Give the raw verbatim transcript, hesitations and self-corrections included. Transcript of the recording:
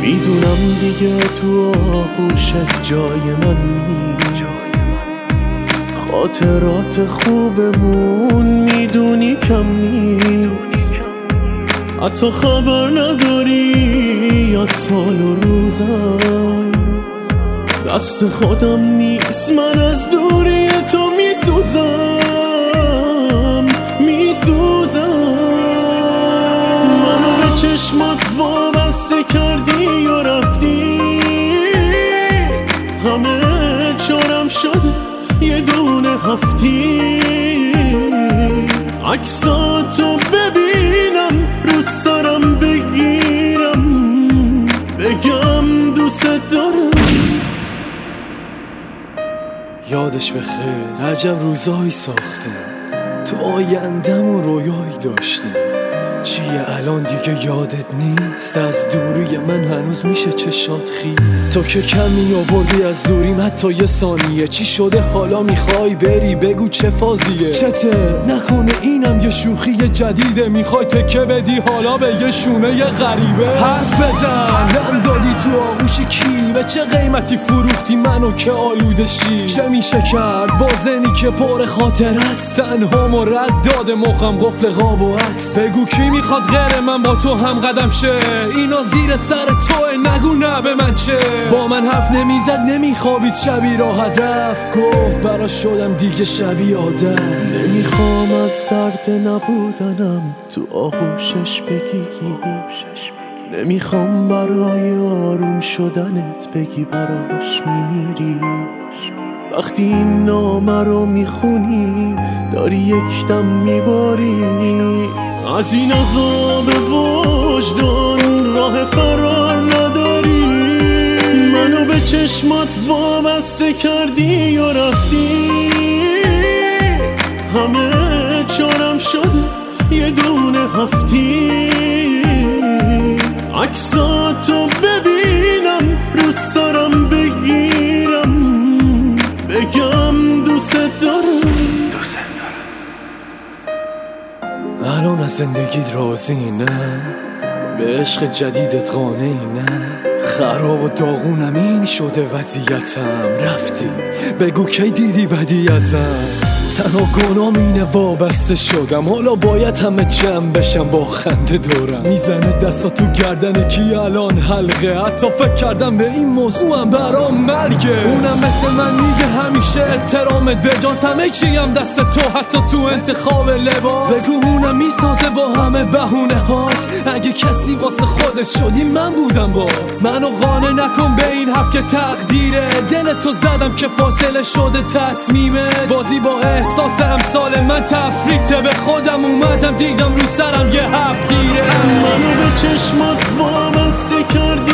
میدونم دیگه تو آغوشت جای من نیست، خاطرات خوبمون میدونی کم نیست، حتی خبر نداری از سال و روزم، دست خودم نیست، من از دوری تو میسوزم میسوزم. منو به چشمات وابسته کردی و رفتی، همه چارم شده یه دونه هفتی، عکساتو ببینم رو سرم بگیرم بگم دوست دارم. یادش بخیر عجب روزایی ساختیم، تو آیندم و رویایی داشتیم، چیه الان دیگه یادت نیست؟ از دوری من هنوز میشه چشات خیز، تو که کمی آوردی از دوریم حتی یه ثانیه، چی شده حالا میخوای بری؟ بگو چه فازیه؟ چته نکنه اینم یه شوخی جدیده، میخوای تکه بدی حالا به یه شونه یه غریبه؟ حرف بزن دم دادی تو آغوش کی؟ به چه قیمتی فروختی منو که آلوده شی؟ چه میشه کرد با زنی که پر خاطر است، تنها و رد داده مخم قفل قاب و عکس؟ بگو کی میخواد غیر من با تو هم قدم شه؟ اینا زیر سر توه، نگو نه به من چه؟ با من حرف نمیزد نمیخوابید شبی راحت رفت، گفت برا شدم دیگه شبی آدم. نمیخوام از درد نبودنم تو آغوشش بگیری، نمیخوام برای آروم شدنت بگی براش میمیری، وقتی این نامه رو میخونی داری یکدم میباری، از این عذاب وجدان راه فرار نداری، منو به چشمات وابسته کردی و رفتی، همه چارم شده یه دونه هفتی، عکساتو ببینم رو سرم بگیرم بگم دوست دارم. الان از زندگیت راضی نه؟ به عشق جدیدت قانعی نه؟ خراب و داغونم این شده وضعیتم، رفتی بگو کی دیدی بدی ازم؟ تنها گنام اینه وابسته شدم، حالا باید همه جمع بشم با خنده دورم. میزنه دستا تو گردن کی الان حلقه، حتی فکر کردم به این موضوعم برام مرگه، اونم مثل من میگه همیشه احترامت بجاست، همه چیم دست تو حتی تو انتخاب لباس. بگو اونم میسازه با همه بهونه هات، اگه کسی واسه خودت شدی من بودم بات، منو قانع نکن به این حرف که تقدیره، دل تو زدم که فاصله شده تصمیمت، بازی با احساس امثال من تفریطه، به خودم اومدم دیدم رو سرم یه هفتیره، منو به چشمات وابسته کرد